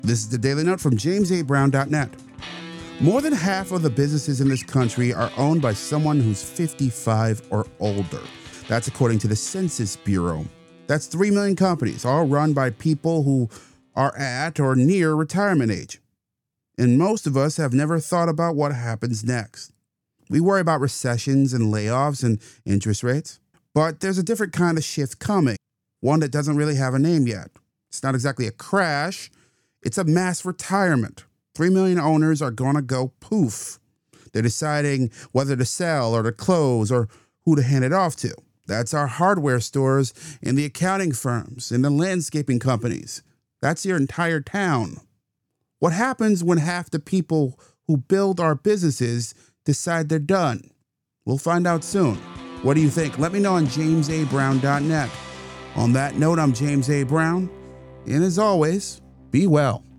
This is the Daily Note from JamesABrown.net. More than half of the businesses in this country are owned by someone who's 55 or older. That's according to the Census Bureau. That's 3 million companies, all run by people who are at or near retirement age. And most of us have never thought about what happens next. We worry about recessions and layoffs and interest rates. But there's a different kind of shift coming, one that doesn't really have a name yet. It's not exactly a crash. It's a mass retirement. 3 million owners are going to go poof. They're deciding whether to sell or to close or who to hand it off to. That's our hardware stores and the accounting firms and the landscaping companies. That's your entire town. What happens when half the people who build our businesses decide they're done? We'll find out soon. What do you think? Let me know on JamesABrown.net. On that note, I'm James A. Brown. And as always, be well.